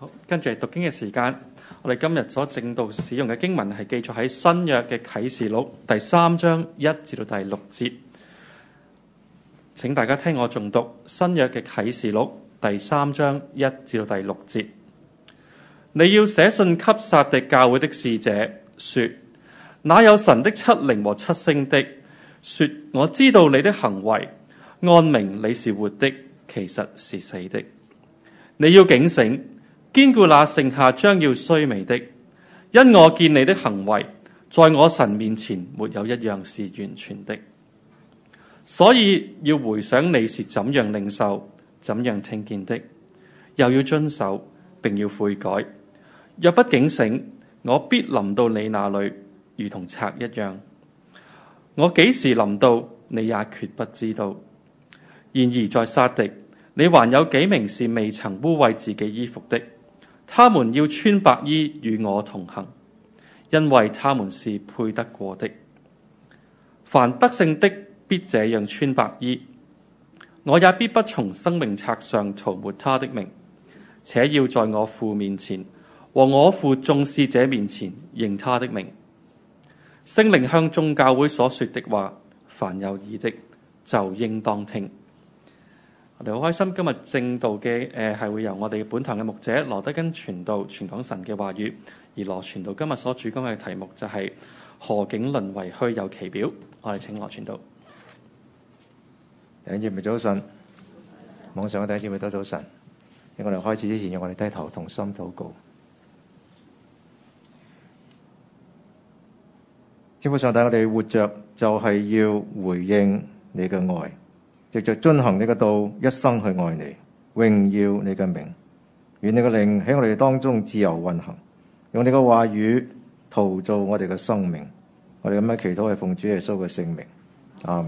好，跟住係讀經嘅時間。我哋今日所正道使用嘅經文係記載喺新約嘅啟示錄第3章1至到第6節。請大家聽我誦讀新約嘅啟示錄第3章1至到第6節。你要寫信給撒狄教會的使者，說：那有神的7靈和7星的，說我知道你的行為，按名你是活的，其實是死的。你要警醒，堅固那剩下將要衰微的，因我見你的行為，在我神面前沒有一樣是完全的。所以要回想你是怎樣領受、怎樣聽見的，又要遵守，並要悔改。若不警醒，我必臨到你那裏，如同賊一樣。我幾時臨到，你也決不知道。然而在撒狄，你還有幾名是未曾污穢自己衣服的，他們要穿白衣與我同行，因為他們是配得過的。凡得勝的必這樣穿白衣，我也必不從生命冊上塗抹他的名，且要在我父面前和我父眾使者面前認他的名。聖靈向眾教會所說的話，凡有耳的就應當聽。我哋好開心，今日正道嘅係會由我哋本堂嘅牧者羅德根傳道傳講神嘅話語，而羅傳道今日所主講嘅題目就係何竟淪為虛有其表。我哋請羅傳道。 弟兄姊妹早晨，網上嘅弟兄姊妹都早晨。喺我哋開始之前，讓我哋低頭同心禱告。天父上帝，我哋活着就係要回應你嘅愛，藉着遵行你嘅道，一生去愛你，榮耀你嘅名。願你嘅靈喺我哋當中自由運行，用你嘅話語陶造我哋嘅生命。我哋咁樣祈禱係奉主耶穌嘅聖名，阿門。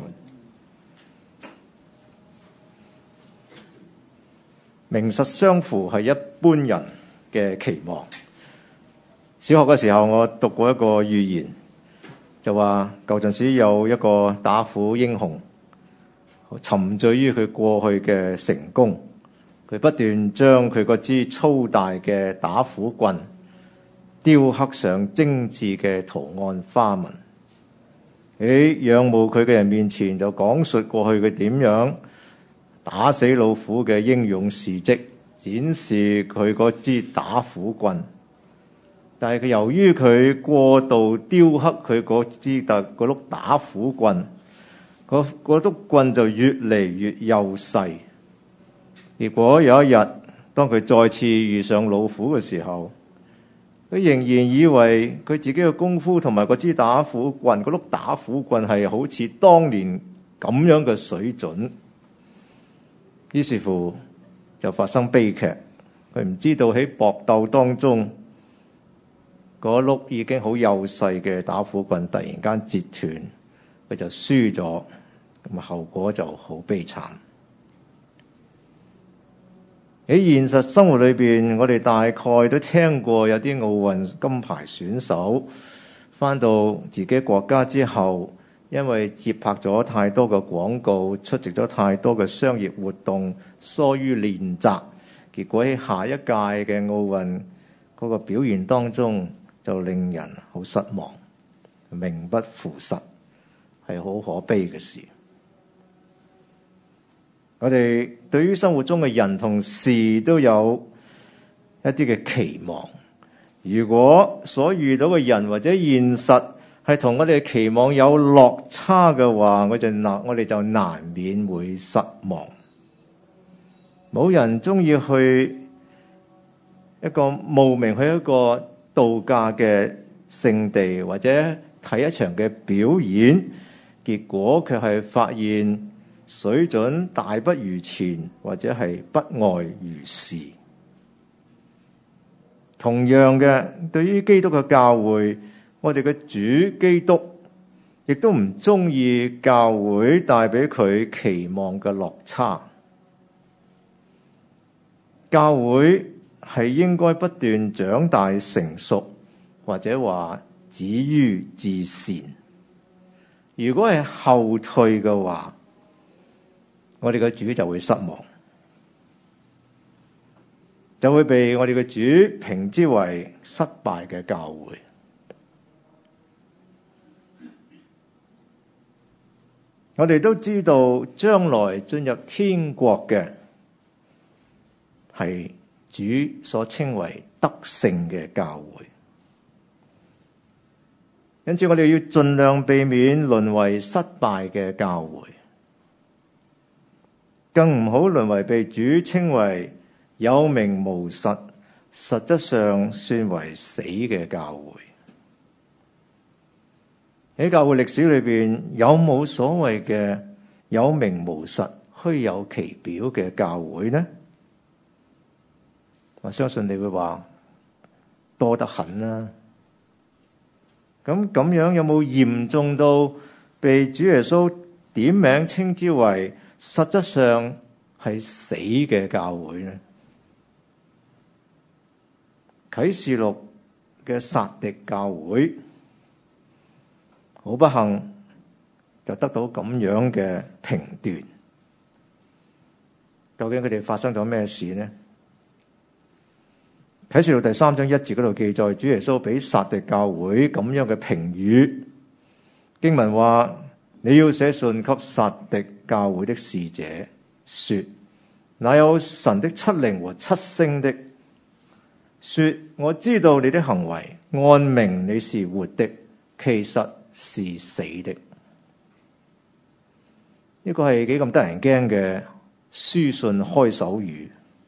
名實相符係一般人嘅期望。小學嘅時候，我讀過一個寓言，就話舊陣時有一個打虎英雄，沉醉於佢過去嘅成功，佢不斷將佢嗰支粗大嘅打虎棍雕刻上精緻嘅圖案花紋，喺仰慕佢嘅人面前就講述過去佢點樣打死老虎嘅英勇事蹟，展示佢嗰支打虎棍。但係佢由於佢過度雕刻佢嗰碌打虎棍，嗰碌棍就越嚟越幼細。結果有一日，當佢再次遇上老虎嘅時候，佢仍然以為佢自己嘅功夫同埋嗰支打虎棍，嗰碌打虎棍係好似當年咁樣嘅水準。於是乎就發生悲劇，佢唔知道喺搏鬥當中，嗰碌已經好幼細嘅打虎棍突然間折斷，佢就輸咗，咁後果就好悲慘。喺現實生活裏邊，我哋大概都聽過有啲奧運金牌選手返到自己國家之後，因為接拍咗太多嘅廣告，出席咗太多嘅商業活動，疏於練習，結果喺下一屆嘅奧運嗰個表現當中就令人好失望，名不符實，係好可悲嘅事。我哋對於生活中嘅人同事都有一啲嘅期望，如果所遇到嘅人或者現實係同我哋嘅期望有落差嘅話，我哋就難免會失望。冇人鍾意去一個慕名去一個度假嘅勝地，或者睇一場嘅表演，結果卻係發現水準大不如前，或者係不外如是。同樣嘅，對於基督嘅教會，我哋嘅主基督亦都唔中意教會帶俾佢期望嘅落差。教會係應該不斷長大成熟，或者話止於至善。如果係後退嘅話，我哋嘅主就會失望。 就會被我哋嘅主評之為失敗嘅教會。我哋都知道將來進入天國嘅係主所稱為得勝嘅教會，因此我哋要盡量避免淪為失敗嘅教會，更唔好淪為被主稱為有名無實，實質上算為死嘅教會。喺教會歷史裏邊，有冇所謂嘅有名無實、虛有其表嘅教會呢？我相信你會話多得很啦。咁樣有冇嚴重到被主耶穌點名稱之為實質上係死嘅教會呢？啟示錄嘅撒狄教會好不幸就得到咁樣嘅評斷。究竟佢哋發生咗咩事呢？啟示錄第3章1節嗰度記載，主耶穌俾撒狄教會咁樣嘅評語。經文話：你要寫信給撒狄教會的使者，說：那有神的7靈和7星的，說我知道你的行為，按名你是活的，其實是死的。呢個係幾咁得人驚嘅書信開首語。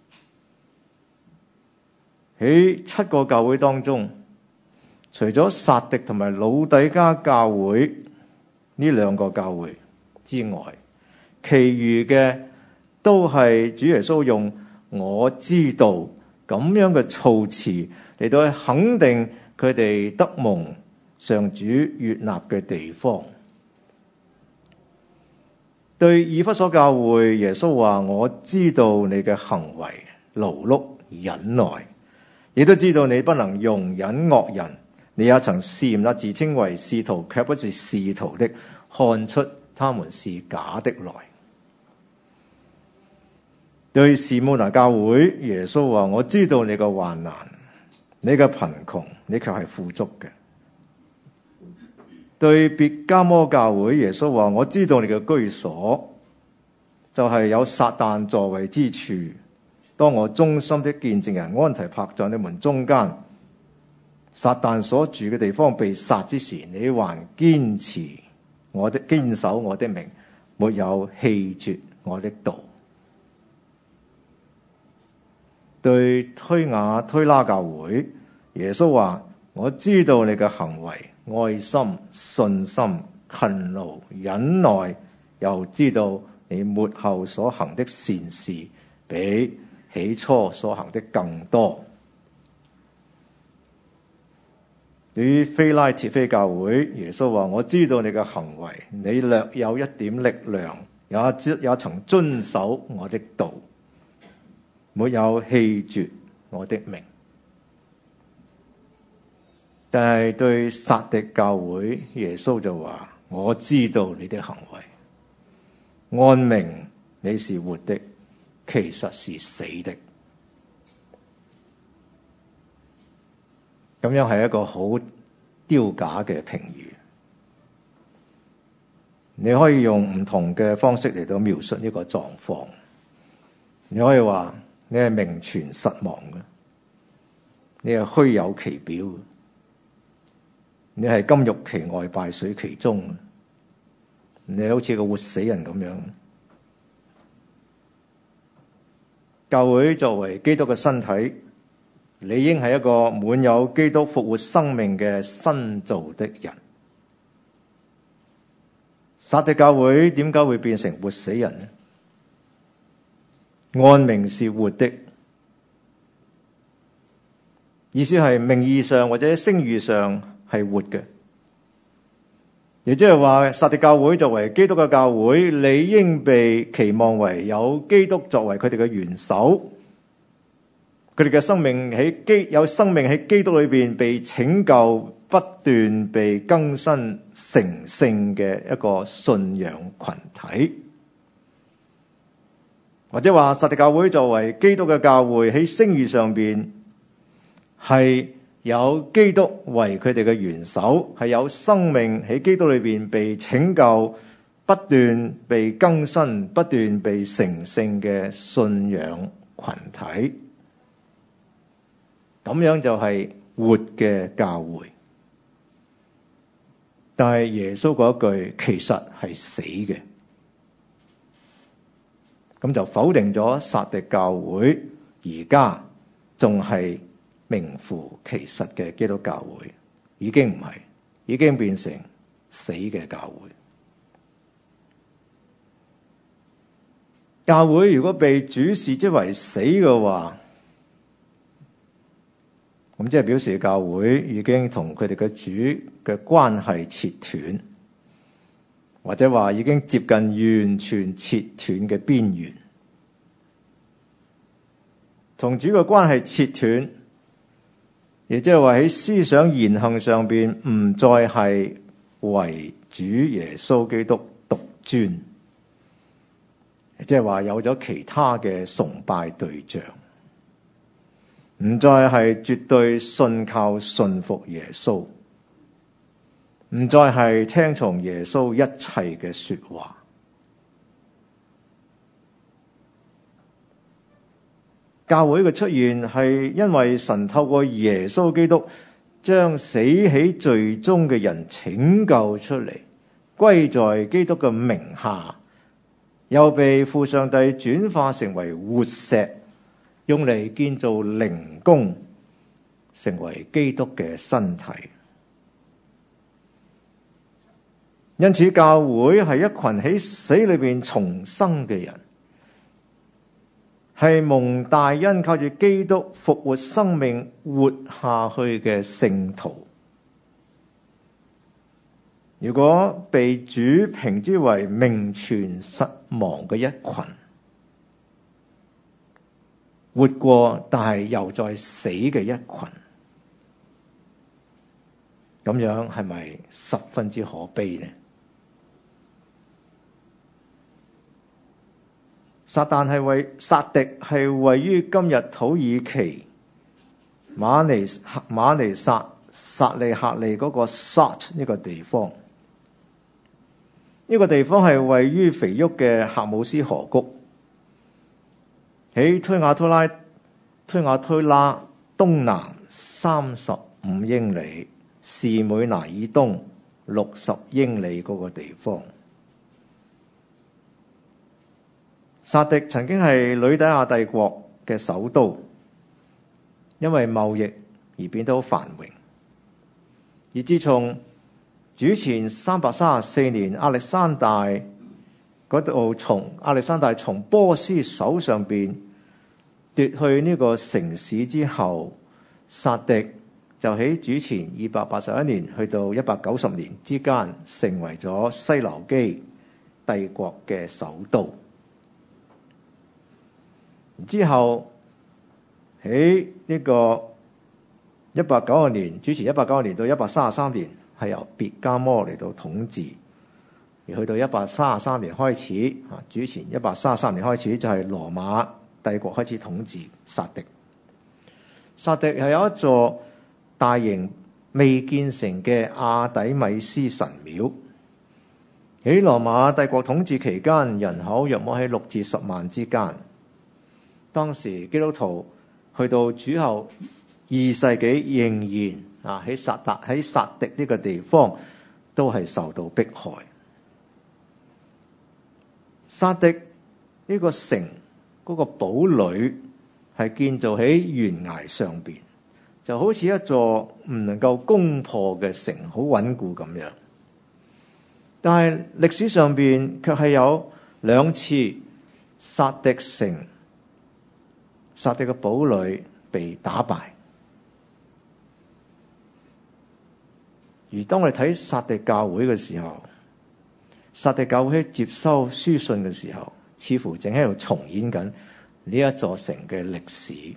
喺7個教會當中，除咗撒狄同埋老底嘉教會呢2個教會之外，其餘嘅都係主耶穌用我知道咁樣嘅措辭嚟到去肯定佢哋得蒙上主悅納嘅地方。對以弗所教會，耶穌話：我知道你嘅行為勞碌忍耐，亦都知道你不能容忍惡人，你也曾試驗那自稱為使徒卻不是使徒的，看出他們是假的來。對士母拿教會，耶穌話：我知道你嘅患難，你嘅貧窮，你卻係富足嘅。對別迦摩教會，耶穌話：我知道你嘅居所就係有撒旦座位之處。當我忠心的見證人安提帕在你們中間，撒旦所住嘅地方被殺之時，你還堅守我的名，沒有棄絕我的道。對推雅推拉教會，耶穌話：我知道你嘅行為、愛心、信心、勤勞、忍耐，又知道你末後所行的善事比起初所行的更多。對於非拉鐵非教會，耶穌話：我知道你嘅行為，你略有一點力量，也曾遵守我的道，沒有棄絕我的名。但係對撒狄教會，耶穌就話：我知道你的行為，按名你是活的，其實是死的。咁樣係一個好丟架嘅評語。你可以用唔同嘅方式嚟到描述呢個狀況。你可以話你係名存實亡嘅，你係虛有其表嘅，你係金玉其外敗絮其中嘅，你好似個活死人咁樣。教會作為基督嘅身體，理應係一個滿有基督復活生命嘅新造的人。撒狄教會點解會變成活死人呢？按名是活的，意思係名義上或者聲譽上係活嘅，亦即係話撒狄教會作為基督嘅教會，理應被期望為有基督作為佢哋嘅元首，佢哋嘅生命有生命喺基督裏邊被拯救，不斷被更新成聖嘅一個信仰群體。 或者話撒狄教會作為基督嘅教會，喺聲譽上邊係有基督為佢哋嘅元首，係有生命喺基督裏邊被拯救，不斷被更新，不斷被成聖嘅信仰群體。咁樣就係活嘅教會。但係耶穌嗰句其實係死嘅，咁就否定咗撒狄教會而家仲係名副其實嘅基督教會，已經唔係，已經變成死嘅教會。教會如果被主視之為死嘅話，咁即係表示教會已經同佢哋嘅主嘅關係切斷，或者話已經接近完全切斷嘅邊緣。同主嘅關係切斷，亦即係話喺思想言行上邊唔再係為主耶穌基督獨尊，即係話有咗其他嘅崇拜對象。唔再係絕對信靠信服耶穌，唔再係聽從耶穌一切嘅說話。教會嘅出現係因為神透過耶穌基督將死喺罪中嘅人拯救出嚟，歸在基督嘅名下，又被父上帝轉化成為活石，用嚟建造靈宮，成為基督嘅身體。因此教會係一群喺死裏邊重生嘅人，係蒙大恩靠住基督復活生命活下去嘅聖徒。如果被主評之為名存實亡嘅一群，活過但係又再死嘅一群，咁樣係咪十分之可悲呢？撒狄係位於今日土耳其馬尼撒利克利嗰個撒呢個地方。呢個地方係位於肥沃嘅赫姆斯河谷，喺推雅推拉東南35英里，士每拿以東60英里嗰個地方。撒狄曾經係呂底亞帝國嘅首都，因為貿易而變得好繁榮。而自從主前334年亞歷山大從波斯手上邊奪去呢個城市之後，撒狄就喺主前281年去到190年之間成為咗西流基帝國嘅首都。之後喺呢個190年，主前190年到133年係由別加摩嚟到統治，而去到133年開始，主前133年開始就係羅馬帝國開始統治撒狄。撒狄係有一座大型未建成嘅亞底米斯神廟。喺羅馬帝國統治期間，人口約莫喺6至10萬之間。當時基督徒去到主後2世紀，仍然喺撒狄呢個地方都係受到迫害。撒狄呢個城嗰個堡壘係建造喺懸崖上邊，就好似一座唔能夠攻破嘅城，好穩固咁樣。但係歷史上邊卻係有2次撒狄嘅堡壘被打敗。而當我哋睇撒狄教會嘅時候，撒狄教會喺接收書信嘅時候，似乎正喺度重演緊呢一座城嘅歷史，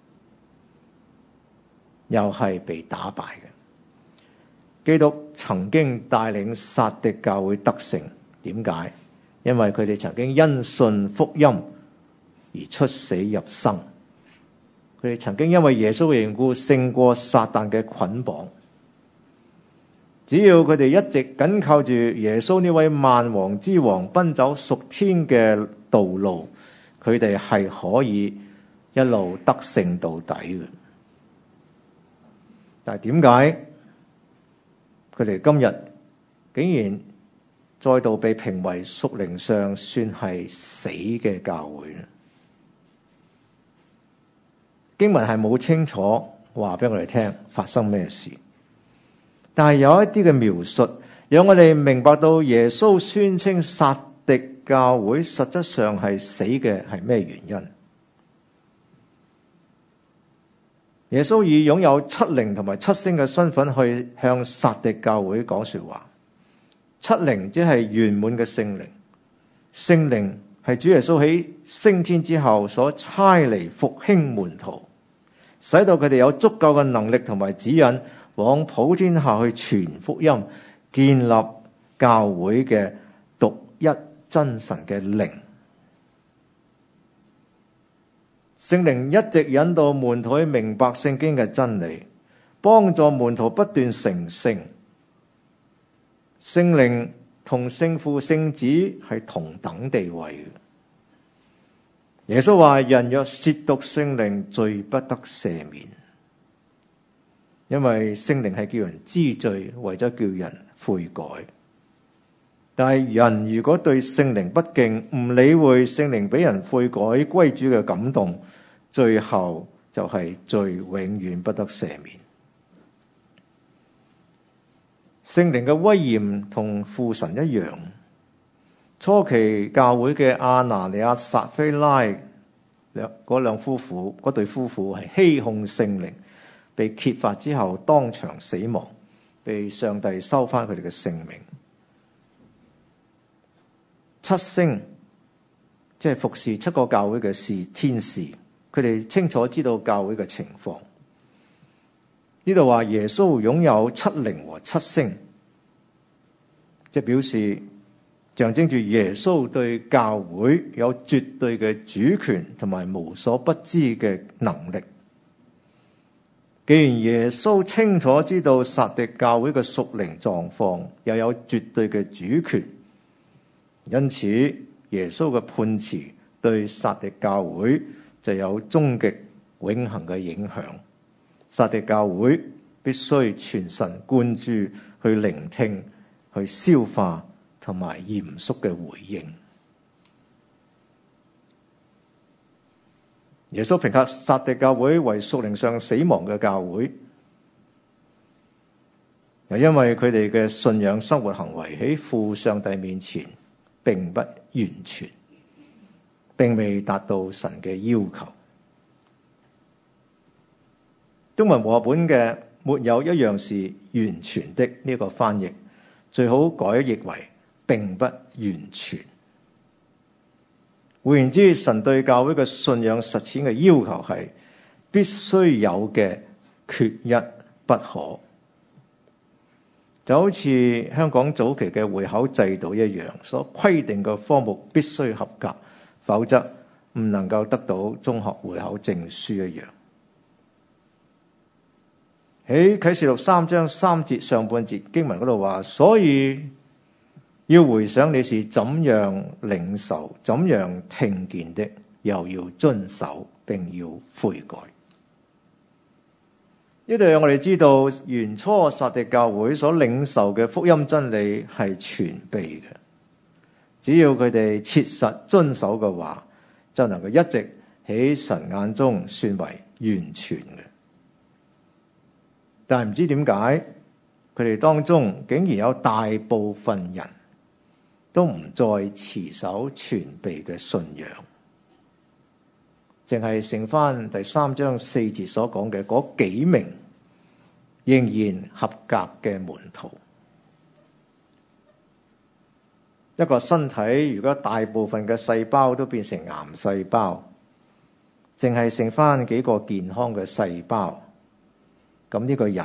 又係被打敗嘅。基督曾經帶領撒狄教會得勝，點解？因為佢哋曾經因信福音而出死入生。佢哋曾經因為耶穌嘅緣故勝過撒旦嘅捆綁。只要佢哋一直緊靠住耶穌呢位萬王之王，奔走屬天嘅道路，佢哋係可以一路得勝到底嘅。但係點解佢哋今日竟然再度被評為屬靈上算係死嘅教會呢？經文係冇清楚話俾我哋聽發生咩事，但係有一啲嘅描述，讓我哋明白到耶穌宣稱撒狄教會實質上係死嘅係咩原因。耶穌以擁有七靈同埋七星嘅身份去向撒狄教會講說話。七靈即係圓滿嘅聖靈，聖靈係主耶穌喺升天之後所差嚟復興門徒，使到佢哋有足夠嘅能力同埋指引，往普天下去傳福音，建立教會嘅獨一真神嘅靈。聖靈一直引導門徒去明白聖經嘅真理，幫助門徒不斷成聖。聖靈同聖父、聖子係同等地位嘅。耶穌話：人若褻瀆聖靈，罪不得赦免。因為聖靈係叫人知罪，為咗叫人悔改。但係人如果對聖靈不敬，唔理會聖靈俾人悔改歸主嘅感動，最後就係罪永遠不得赦免。聖靈嘅威嚴同父神一樣。初期教會嘅亞拿尼亞、撒非拉嗰對夫婦係欺哄聖靈，被揭發之後當場死亡，被上帝收返佢哋嘅性命。七星即係服侍七個教會嘅天使，佢哋清楚知道教會嘅情況。呢度話耶穌擁有七靈和七星，即係表示象徵住耶穌對教會有絕對嘅主權同埋無所不知嘅能力。既然耶穌清楚知道撒狄教會嘅屬靈狀況，又有絕對嘅主權，因此耶穌嘅判詞對撒狄教會就有終極永恆嘅影響。撒狄教會必須全神貫注去聆聽、去消化同埋嚴肅嘅回應。耶穌評價撒狄教會為屬靈上死亡嘅教會，因為佢哋嘅信仰生活行為喺父上帝面前並不完全，並未達到神嘅要求。中文和合本嘅沒有一樣是完全的呢個翻譯，最好改譯為並不完全。換言之，神對教會嘅信仰實踐嘅要求係必須有嘅，缺一不可。就好似香港早期嘅會考制度一樣，所規定嘅科目必須合格，否則唔能夠得到中學會考證書一樣。喺啟示錄3章3節上半節經文嗰度話，所以要回想你是怎樣領受、怎樣聽見的，又要遵守並要悔改。呢度讓我哋知道，原初撒狄教會所領受嘅福音真理係全備嘅，只要佢哋切實遵守嘅話，就能夠一直喺神眼中算為完全嘅。但係唔知點解，佢哋當中竟然有大部分人都唔再持守全備嘅信仰，淨係剩返第3章4節所講嘅嗰幾名仍然合格嘅門徒。一個身體如果大部分嘅細胞都變成癌細胞，淨係剩返幾個健康嘅細胞，咁呢個人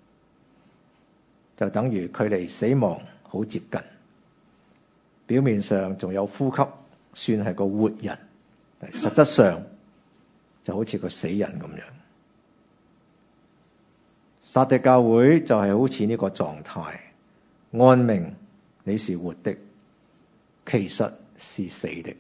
就等於距離死亡好接近。表面上仲有呼吸，算係個活人， 但實質上就好似個死人咁樣。撒狄教會就係好似呢個狀態，按名你是活的，其實是死的。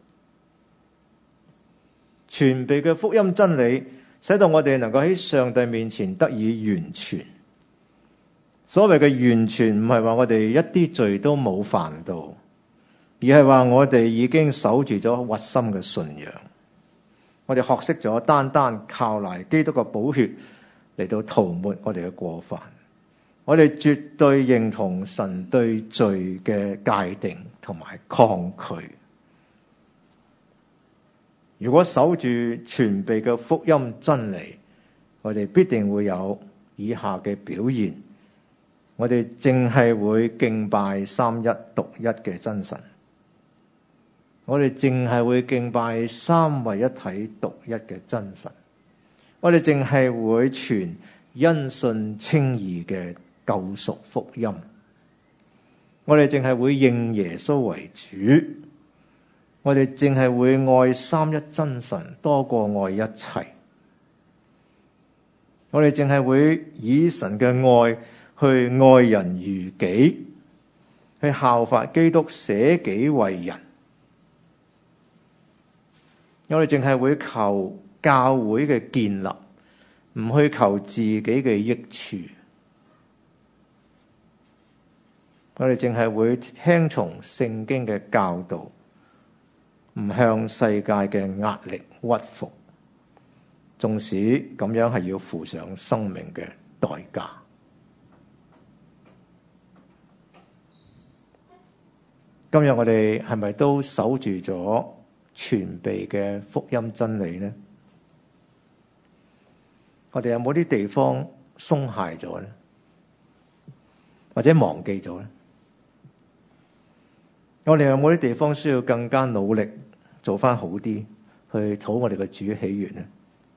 全備嘅福音真理，使到我哋能夠喺上帝面前得以完全。所謂嘅完全，唔係話我哋一啲罪都冇犯到，而係話我哋已經守住咗核心嘅信仰。我哋學識咗單單靠賴基督嘅寶血嚟到塗抹我哋嘅過犯。我哋絕對認同神對罪嘅界定同埋抗拒。如果守住全備嘅福音真理，我哋必定會有以下嘅表現。我哋淨係會敬拜三一獨一嘅真神。我哋淨係會敬拜三位一體獨一嘅真神。我哋淨係會傳因信稱義嘅救贖福音。我哋淨係會認耶穌為主。我哋淨係會愛三一真神多過愛一切。我哋淨係會以神嘅愛去愛人如己，去效法基督捨己為人。我哋淨係會求教會嘅建立，唔去求自己嘅益處。我哋淨係會聽從聖經嘅教導，唔向世界嘅壓力屈服，縱使咁樣係要付上生命嘅代價。今日我哋係咪都守住咗全備嘅福音真理呢？我哋有冇啲地方鬆懈咗呢？或者忘記咗呢？我哋有冇啲地方需要更加努力做返好啲，去討我哋嘅主喜悅呢？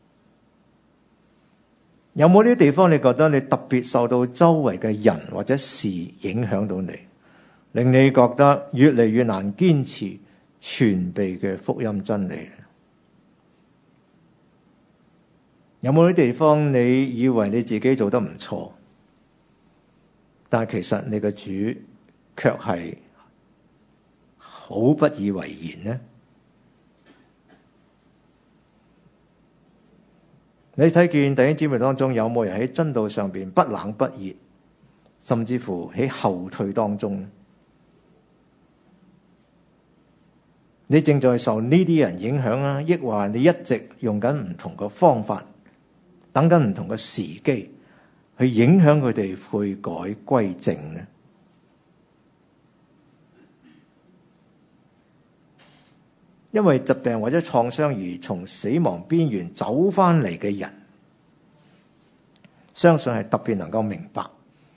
有冇啲地方你覺得你特別受到周圍嘅人或者事影響到你，令你覺得越嚟越難堅持全備嘅福音真理？有冇啲地方你以為你自己做得唔錯，但係其實你嘅主卻係好不以為然呢？你睇見弟兄姊妹當中有冇人喺真道上邊不冷不熱，甚至乎喺後退當中？你正在受呢啲人影響啊，抑或你一直用緊唔同嘅方法，等緊唔同嘅時機去影響佢哋悔改歸正呢？因為疾病或者創傷而從死亡邊緣走返嚟嘅人，相信係特別能夠明白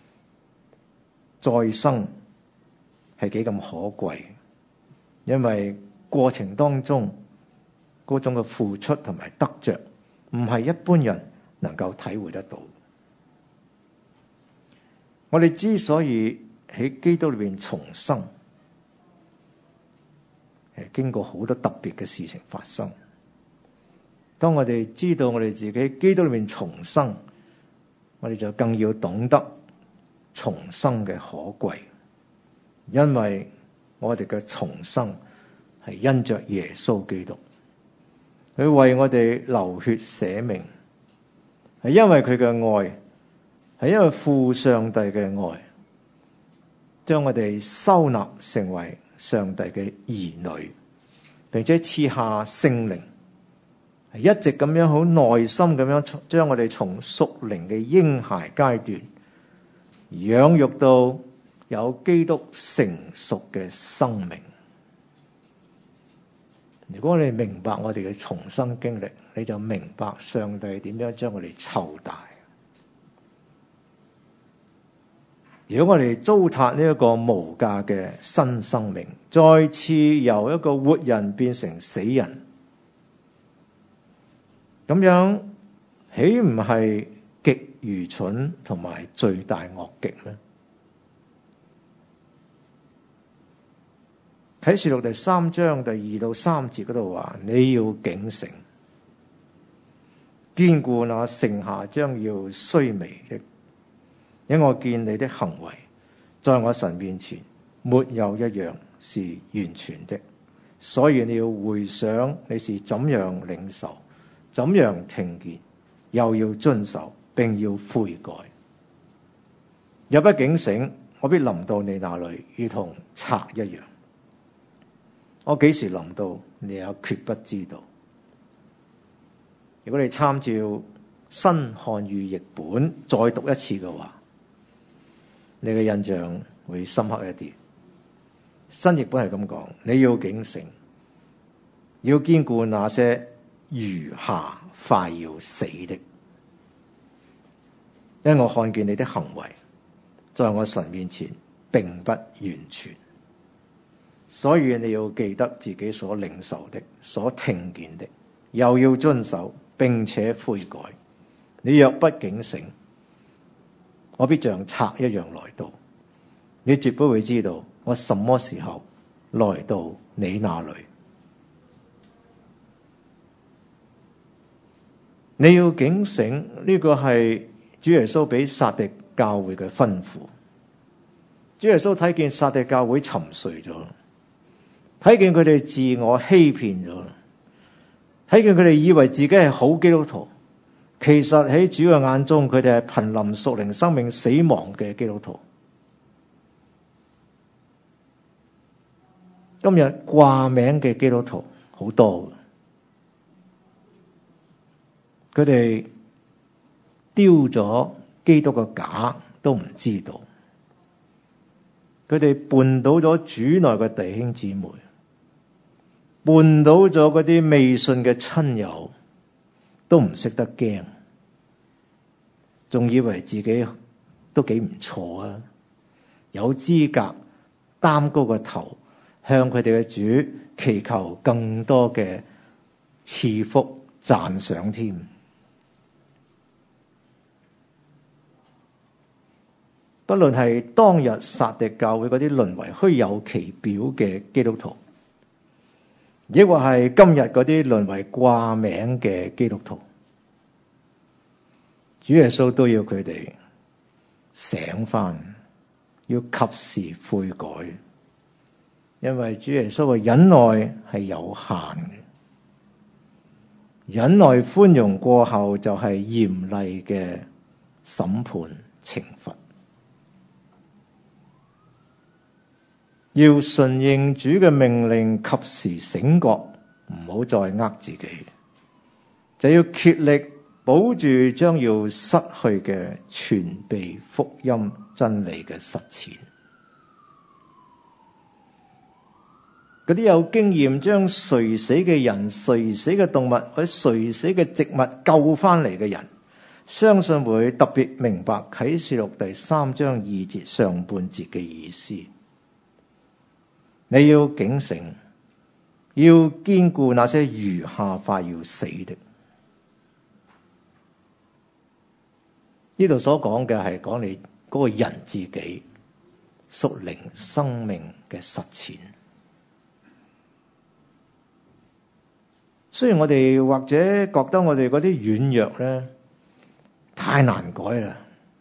再生係幾咁可貴，因為過程當中嗰種嘅付出同埋得着，唔係一般人能夠體會得到。我哋之所以喺基督裏面重生，經過好多特別嘅事情發生。當我哋知道我哋自己基督裏面重生，我哋就更要懂得重生嘅可貴，因為我哋嘅重生係因着耶穌基督，佢為我哋流血捨命，係因為佢嘅愛，係因為父上帝嘅愛，將我哋收納成為上帝嘅兒女，並且賜下聖靈，係一直咁樣好耐心咁樣將我哋從屬靈嘅嬰孩階段養育到有基督成熟嘅生命。如果你明白我哋嘅重生經歷，你就明白上帝點樣將我哋湊大。如果我哋糟蹋呢一個無價嘅新生命，再次由一個活人變成死人，咁樣豈唔係極愚蠢同埋罪大惡極呢？ 啟示錄第3章第2到3節嗰度話：你要警醒，堅固那剩下將要衰微的，因我見你的行為在我神面前沒有一樣是完全的，所以你要回想你是怎樣領受，怎樣聽見，又要遵守，並要悔改。若不警醒，我必臨到你那裡，如同賊一樣。我幾時臨到，你也決不知道。如果你參照新漢語譯本再讀一次嘅話，你嘅印象會深刻一啲。新譯本係咁講：你要警醒，要堅固那些餘下快要死的，因我看見你的行為在我神面前並不完全，所以你要記得自己所領受的、所聽見的，又要遵守並且悔改。你若不警醒，我必像賊一樣來到，你絕不會知道我什麼時候來到你那裡。你要警醒，呢個係主耶穌俾撒狄教會嘅吩咐。主耶穌睇見撒狄教會沉睡咗，睇見佢哋自我欺騙咗，睇見佢哋以為自己係好基督徒，其實喺主嘅眼中，佢哋係瀕臨屬靈生命死亡嘅基督徒。今日掛名嘅基督徒好多，佢哋丟咗基督嘅架都唔知道，佢哋絆倒咗主內嘅弟兄姊妹，絆倒咗嗰啲未信嘅親友，都唔識得驚，仲以為自己都幾唔錯啊，有資格擔高個頭向佢哋嘅主祈求更多嘅賜福讚賞添。不論係當日撒狄教會嗰啲淪為虛有其表嘅基督徒，亦或係今日嗰啲淪為掛名嘅基督徒，主耶穌都要佢哋醒返，要及時悔改，因為主耶穌嘅忍耐係有限嘅，忍耐寬容過後就係嚴厲嘅審判懲罰。要順應主嘅命令，及時醒覺，唔好再呃自己，就要竭力保住將要失去嘅全備福音真理嘅實踐。嗰啲有經驗將垂死嘅人、垂死嘅動物或者垂死嘅植物救翻嚟嘅人，相信會特別明白啟示錄第3章2節上半節嘅意思。你要警醒，要堅固那些餘下快要死的。呢度所講嘅係講你嗰個人自己屬靈生命嘅實踐。雖然我哋或者覺得我哋嗰啲軟弱咧太難改啦，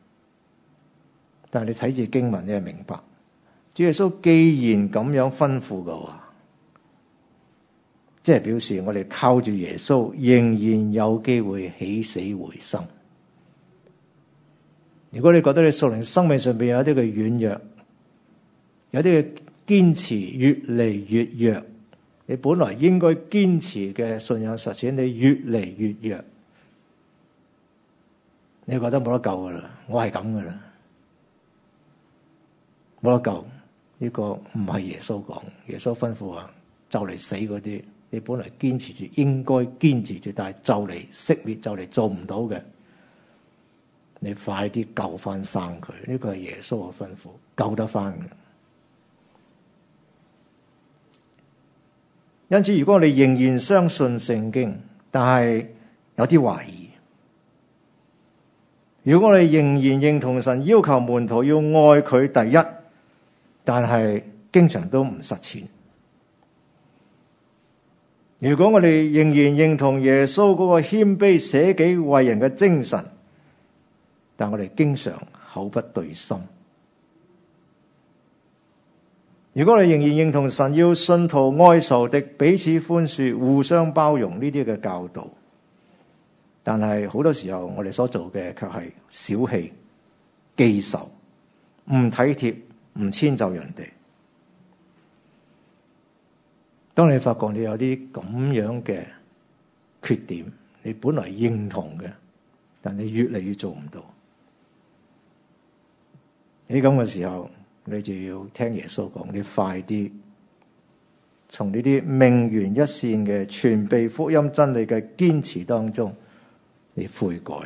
但係你睇住經文，你就明白。主耶穌既然咁樣吩咐嘅話，即係表示我哋靠住耶穌仍然有機會起死回生。如果你覺得你屬靈生命上邊有一啲嘅軟弱，有啲嘅堅持越嚟越弱，你本來應該堅持嘅信仰實踐，你越嚟越弱，你覺得冇得救噶啦，我係咁噶啦，冇得救。呢個唔係耶穌講，耶穌吩咐話就嚟死嗰啲，你本來堅持住應該堅持住，但係就嚟熄滅就嚟做唔到嘅，你快啲救翻生佢。呢個係耶穌嘅吩咐，救得翻嘅。因此，如果我哋仍然相信聖經，但係有啲懷疑；如果我哋仍然認同神要求門徒要愛佢第一，但係經常都唔實踐， 如果我哋仍然認同耶穌嗰個謙卑捨己為人嘅精神，但我哋經常口不對心。如果我哋仍然認同神要信徒愛仇敵、彼此寬恕、互相包容呢啲嘅教導，但係好多時候我哋所做嘅卻係小氣、記仇、唔體貼、唔遷就人哋。當你發覺你有啲咁樣嘅缺點，你本來認同嘅，但你越嚟越做唔到，喺咁嘅時候，你就要聽耶穌講，你快啲從呢啲命懸一線嘅傳遞福音真理嘅堅持當中，你悔改。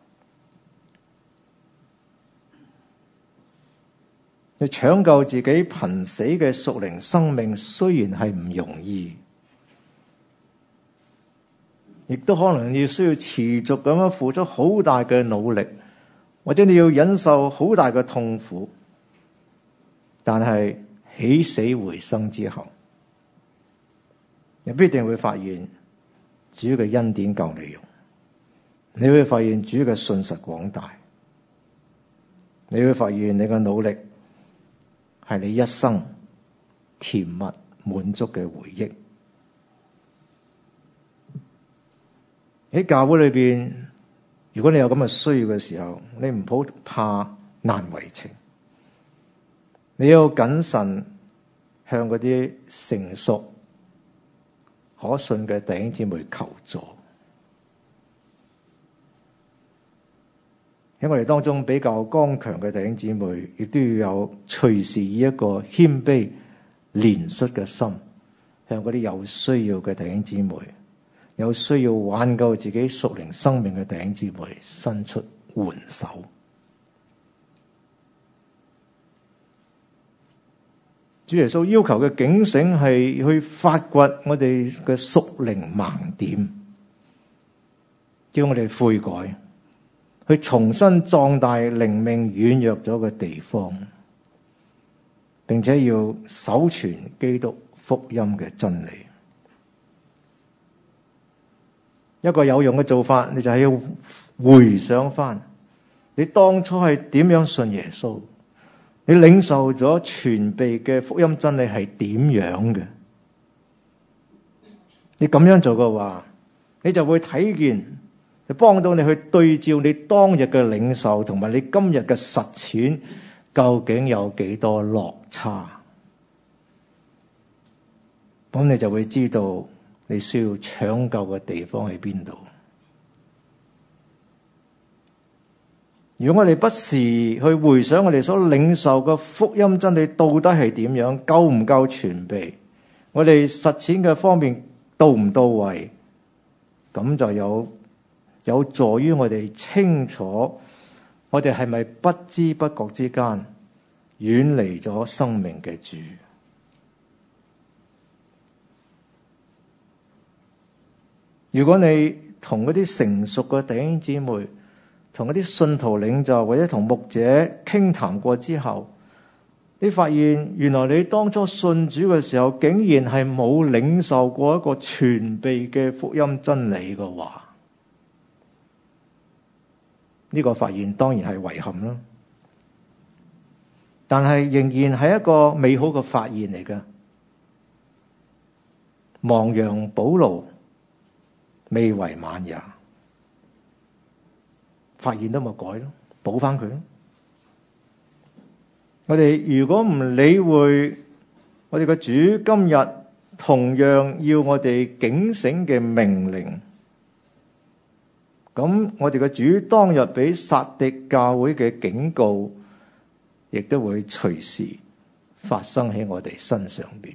你搶救自己瀕死嘅屬靈生命，雖然係唔容易，亦都可能要需要持續咁樣付出好大嘅努力，或者你要忍受好大嘅痛苦。但係起死回生之後，你必定會發現主嘅恩典夠你用，你會發現主嘅信實廣大，你會發現你嘅努力係你一生甜蜜滿足嘅回憶。喺教會裏邊，如果你有咁嘅需要嘅時候，你唔好怕難為情，你要謹慎向嗰啲成熟可信嘅弟兄姊妹求助。喺我哋當中比較剛強嘅弟兄姊妹，亦都要有隨時以一個謙卑憐恤嘅心，向嗰啲有需要嘅弟兄姊妹，有需要挽救自己屬靈生命嘅弟兄姊妹，伸出援手。主耶穌要求嘅警醒係去發掘我哋嘅屬靈盲點，叫我哋悔改，去重新壯大靈命軟弱咗嘅地方，並且要守傳基督福音嘅真理。一個有用嘅做法，你就係要回想翻你當初係點樣信耶穌，你領受咗傳遞嘅福音真理係點樣嘅。你咁樣做嘅話，你就會睇見，就幫到你去對照你當日嘅領受同埋你今日嘅實踐究竟有幾多落差。咁你就會知道你需要搶救嘅地方喺邊度。如果我哋不時去回想我哋所領受嘅福音真理到底係點樣，夠唔夠全備，我哋實踐嘅方面到唔到位，咁就有助於我哋清楚我哋係咪不知不覺之間遠離咗生命嘅主。如果你同嗰啲成熟嘅弟兄姊妹，同一啲信徒領袖或者同牧者傾談過之後，你發現原來你當初信主嘅時候，竟然係冇領受過一個全備嘅福音真理嘅話，呢個發現當然係遺憾啦。但係仍然係一個美好嘅發現嚟嘅。亡羊補牢，未為晚也。發現都咪改咯，補翻佢咯。我哋如果唔理會我哋嘅主今日同樣要我哋警醒嘅命令，咁我哋嘅主當日俾撒狄教會嘅警告，亦都會隨時發生喺我哋身上邊。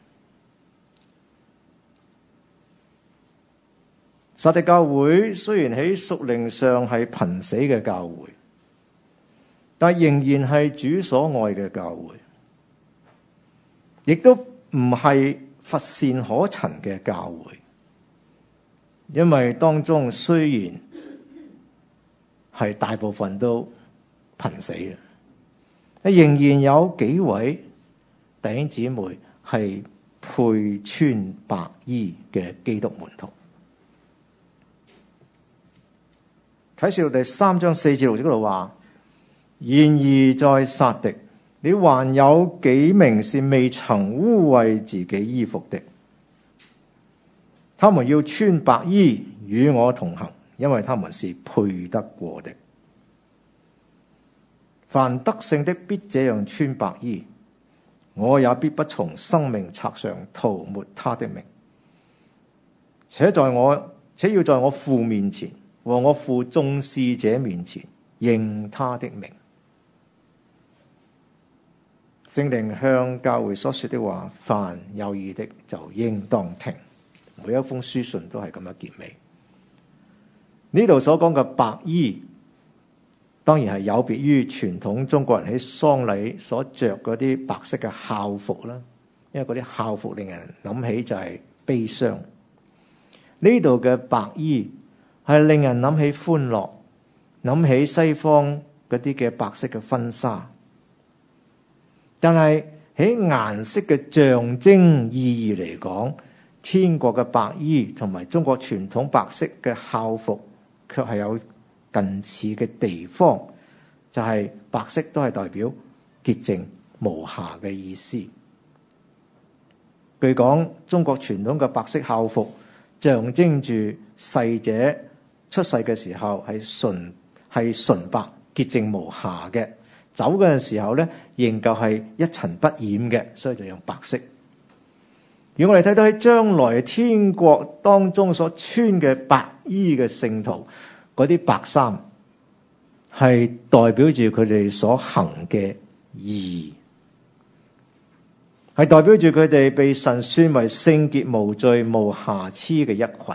撒狄教會雖然喺屬靈上係瀕死嘅教會，但仍然係主所愛嘅教會，亦都唔係乏善可陳嘅教會。因為當中雖然係大部分都瀕死嘅，仍然有幾位弟兄姊妹係配穿白衣嘅基督門徒。啟示錄第3章4至6節嗰度話：然而在撒狄，你還有幾名是未曾污穢自己衣服的，他們要穿白衣與我同行，因為他們是配得過的。凡得勝的必這樣穿白衣，我也必不從生命冊上塗抹他的名，且要在我父面前和我父眾使者面前認他的名。聖靈向教會所說的話，凡有耳的就應當聽。每一封書信都係咁樣結尾。呢度所講嘅白衣，當然係有別於傳統中國人喺喪禮所着嗰啲白色嘅孝服啦，因為嗰啲孝服令人諗起就係悲傷。呢度嘅白衣係令人諗起歡樂，諗起西方嗰啲嘅白色嘅婚紗。但係喺顏色嘅象徵意義嚟講，天國嘅白衣同埋中國傳統白色嘅孝服卻係有近似嘅地方，就係白色都係代表潔淨無瑕嘅意思。據講，中國傳統嘅白色孝服象徵住逝者出世嘅時候係純白潔淨無瑕嘅，走嘅時候咧仍舊係一塵不染嘅，所以就用白色。如果我哋睇到喺將來天國當中所穿嘅白衣嘅聖徒，嗰啲白衫係代表住佢哋所行嘅義，係代表住佢哋被神算為聖潔無罪無瑕疵嘅一群。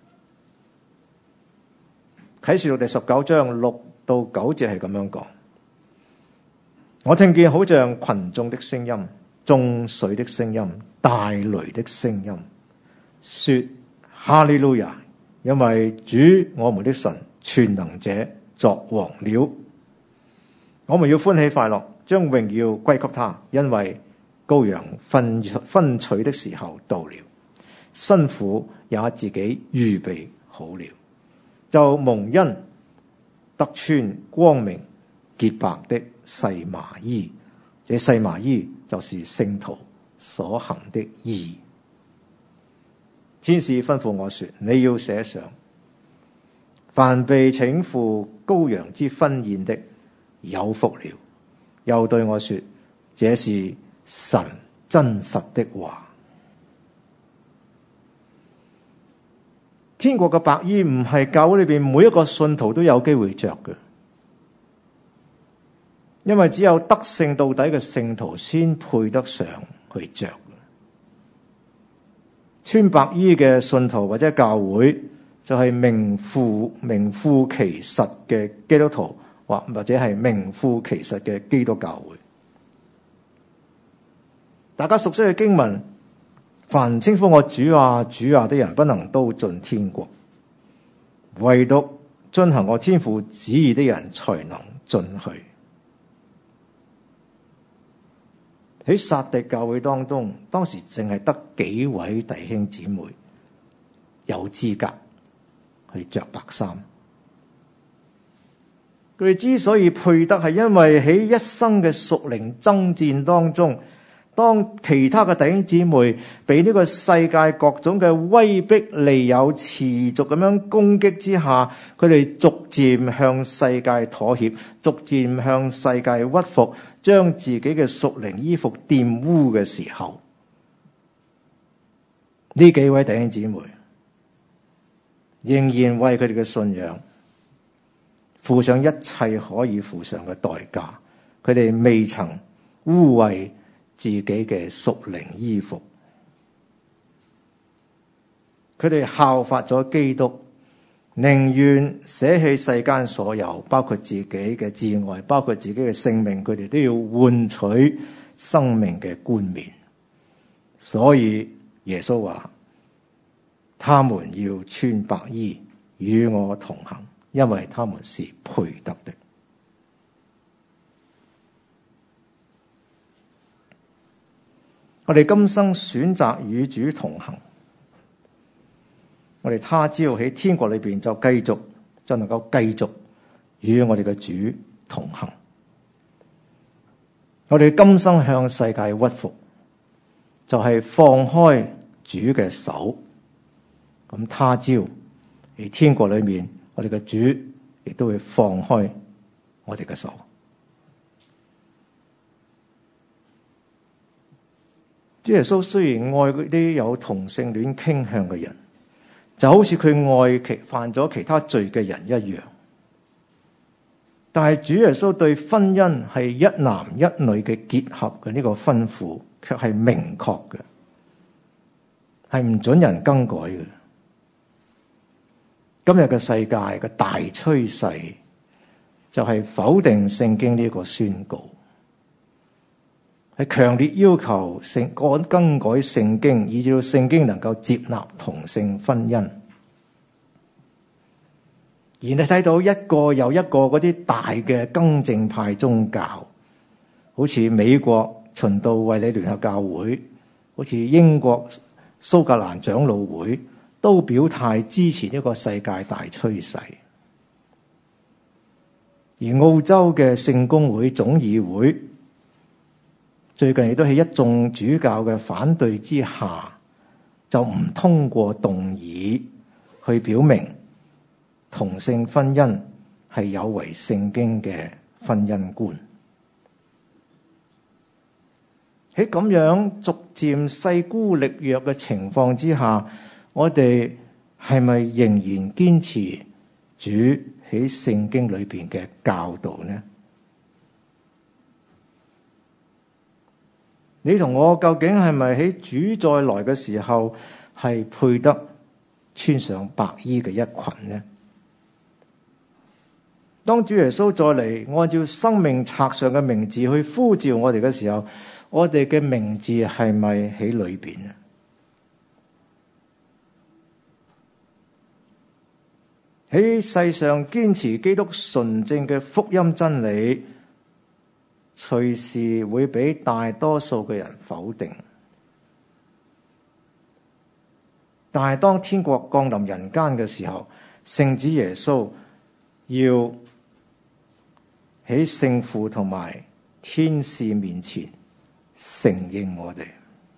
啟示錄第19章6到9節係咁樣講：我聽見好像群眾的聲音、眾水的聲音、大雷的聲音，說哈利路亞，因為主我們的神全能者作王了。我們要歡喜快樂，將榮耀歸給他，因為羔羊分取的時候到了，新婦也自己預備好了，就蒙恩得穿光明潔白的細麻衣。這細麻衣就是聖徒所行的義。天使吩咐我說：你要寫上，凡被請赴羔羊之婚宴的有福了。又對我說：這是神真實的話。天國嘅白衣唔係教會裏邊每一個信徒都有機會着嘅，因為只有得勝到底嘅聖徒先配得上去着。穿白衣嘅信徒或者教會就係名副其實嘅基督徒，或者係名副其實嘅基督教會。大家熟悉嘅經文，凡稱呼我主啊主啊的人，不能都進天國，唯獨遵行我天父旨意的人才能進去。喺撒狄教會當中，當時淨係得幾位弟兄姊妹有資格去着白衫。佢哋之所以配得，係因為喺一生嘅屬靈爭戰當中，當其他嘅弟兄姊妹被呢個世界各種嘅威逼利誘持續咁樣攻擊之下，佢哋逐漸向世界妥協，逐漸向世界屈服，將自己嘅屬靈衣服玷污嘅時候，呢幾位弟兄姊妹仍然為佢哋嘅信仰付上一切可以付上嘅代價。佢哋未曾污穢自己嘅屬靈衣服，佢哋效法咗基督，寧願捨棄世間所有，包括自己嘅至愛，包括自己嘅性命，佢哋都要換取生命嘅冠冕。所以耶穌話：他們要穿白衣與我同行，因為他們是配得的。 我哋今生選擇與主同行，我哋他朝喺天國裏邊就能夠繼續與我哋嘅主同行。我哋今生向世界屈服，就係放開主嘅手。咁他朝喺天國裏面，我哋嘅主亦都會放開我哋嘅手。主耶穌雖然愛嗰啲有同性戀傾向嘅人，就好似佢愛犯咗其他罪嘅人一樣，但係主耶穌對婚姻係一男一女嘅結合嘅呢個吩咐，卻係明確嘅，係唔准人更改嘅。今日嘅世界嘅大趨勢就係否定聖經呢個宣告，係強烈要求更改聖經，以至到聖經能夠接納同性婚姻。而你睇到一個又一個嗰啲大嘅更正派宗教，好似美國循道衛理聯合教會，好似英國蘇格蘭長老會，都表態支持呢個世界大趨勢。而澳洲嘅聖公會總議會最近亦都喺一眾主教嘅反對之下，就唔通過動議去表明同性婚姻係有違聖經嘅婚姻觀。喺咁樣逐漸勢孤力弱嘅情況之下，我哋係咪仍然堅持主喺聖經裏邊嘅教導呢？你同我究竟係咪喺主再來嘅時候係配得穿上白衣嘅一群呢？當主耶穌再嚟按照生命冊上嘅名字去呼召我哋嘅時候，我哋嘅名字係咪喺裏邊呢？喺世上堅持基督純正嘅福音真理，隨時會俾大多數嘅人否定。但係當天國降臨人間嘅時候，聖子耶穌要喺聖父同埋天使面前承認我哋。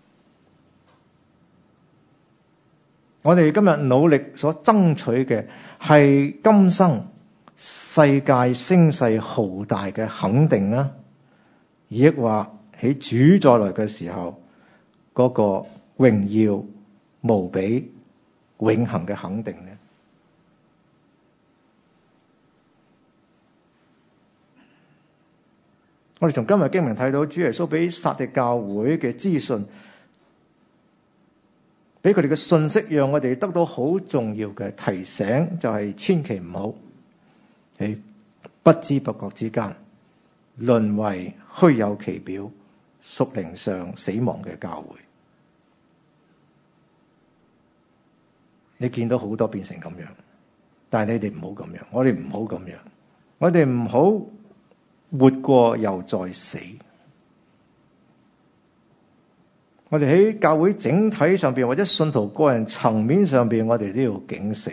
我哋今日努力所爭取嘅係今生世界聲勢浩大嘅肯定啦，抑或喺主再來嘅時候嗰個榮耀無比永恆嘅肯定呢？我哋從今日經文睇到主耶穌俾撒狄教會嘅資訊，俾佢哋嘅信息，讓我哋得到好重要嘅提醒，就係千祈唔好喺不知不覺之間淪為虛有其表、屬靈上死亡嘅教會。你見到好多變成咁樣，但係你哋唔好咁樣，我哋唔好咁樣，我哋唔好活過又再死。我哋喺教會整體上邊，或者信徒個人層面上邊，我哋都要警醒，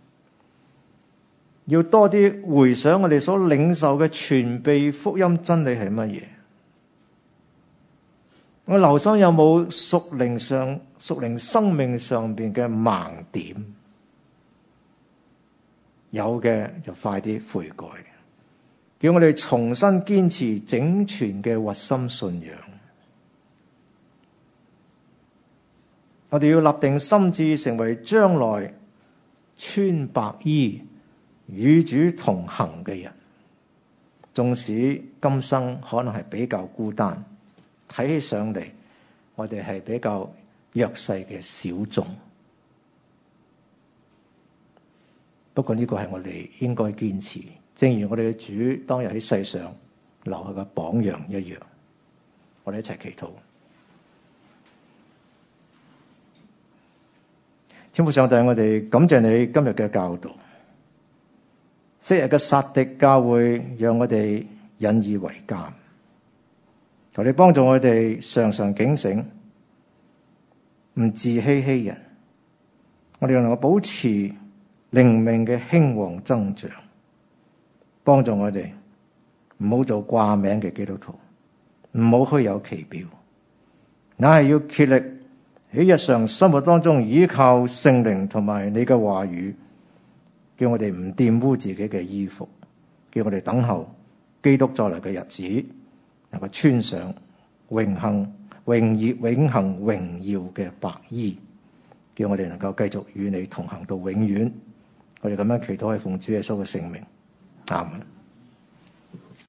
要多啲回想我哋所領受嘅全備福音真理係乜嘢。我留心有冇屬靈生命上邊嘅盲點，有嘅就快啲悔改，叫我哋重新堅持整全嘅核心信仰。我哋要立定心志，成為將來穿白衣與主同行嘅人。縱使今生可能係比較孤單，睇起上嚟我哋係比較弱勢嘅小眾，不過呢個係我哋應該堅持，正如我哋嘅主當日喺世上留下嘅榜樣一樣。我哋一齊祈禱。天父上帝，我哋感謝你今日嘅教導。昔日嘅撒狄教會讓我哋引以為鑑，求你幫助我哋常常警醒， 唔自欺欺人，我哋能夠保持靈命嘅興旺增長，幫助我哋唔好做掛名嘅基督徒，唔好虛有其表，乃係要竭力喺日常生活當中依靠聖靈同埋你嘅話語，叫我哋唔玷污自己嘅衣服，叫我哋等候基督再來嘅日子，能夠穿上永恆榮耀嘅白衣，叫我哋能夠繼續與你同行到永遠。我哋咁樣祈禱係奉主耶穌嘅聖名，阿們。